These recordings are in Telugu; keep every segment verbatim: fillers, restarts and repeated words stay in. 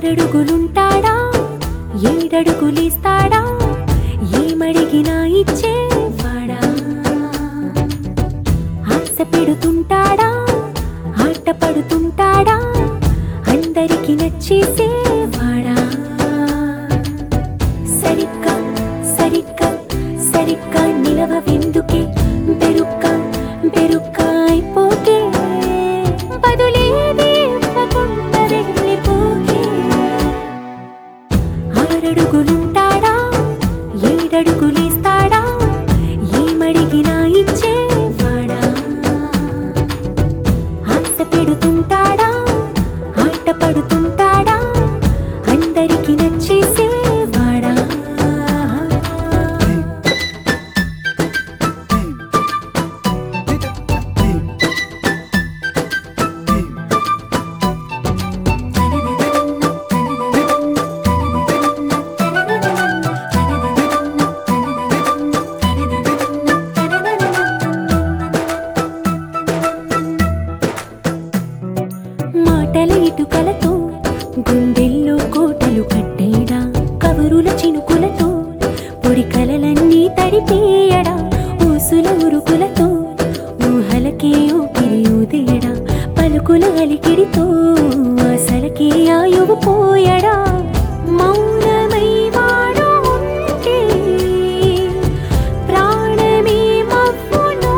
ఆరడుగులుంటాడా ఏడడుగులేస్తాడా ఏమడిగినా ఇచ్చేవాడా ఆశ పెడుతుంటాడా ఆట పడుతుంటాడా అందరికి నచ్చేసేవాడా సరిగ్గా సరిగ్గా సరిగ్గా నిలవవెందుకే బెరుక్క బెరుక్క అయిపోకే బదులేది ఇవ్వకుండా వెళ్ళిపోకే ఆరడుగులుంటాడా ఏడడుగులేస్తాడా ఏమడిగినా ఇచ్చేవాడా ఆశ పెడుతుంటాడా ఆట పడుతుంటాడా అందరికి నచ్చేసేవాడా మాటల ఇటుకలతో గుండెల్లో కోటలు కట్టేడా కవరుల చినుకులతో పొడి కలలన్నీ తడిపేయడా ఊసుల ఉరుకులతో ఊహలకే ఊపిరి ఊదేయడా పలుకుల అలికిడితో ఆశలకే ఆయువు పోయడా మౌనమై వాడు ఉంటే ప్రాణమే మవ్వును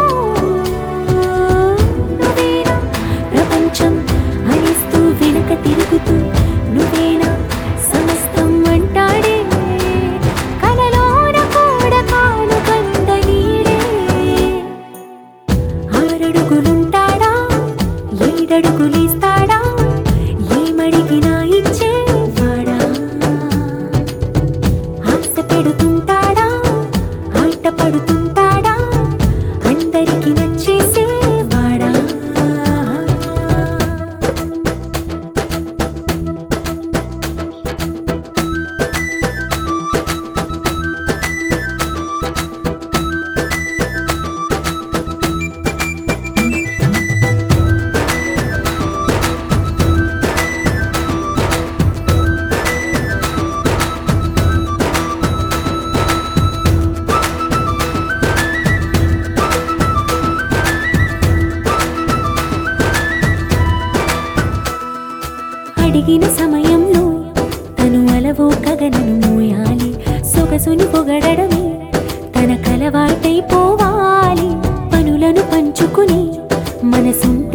నువ్వేనా ప్రపంచం అరిస్తూ వెనక తిరుగుతూ నువ్వేనా సమస్తం అంటాడే కలలోన కూడా కాను కంద నీడే ఆరడుగులుంటాడా ఏడడుగులేస్తాడా ఏమడిగినా ఇచ్చేవాడా ఆశ పెడుతుంటాడా ఆట పడుతుంటాడా అందరికి నచ్చేసేవాడా అడిగిన సమయంలో తను అలవో గగనను మోయాలి సొగసుని పొగడమే తన కలవాటైపోవాలి పనులను పంచుకుని మనసు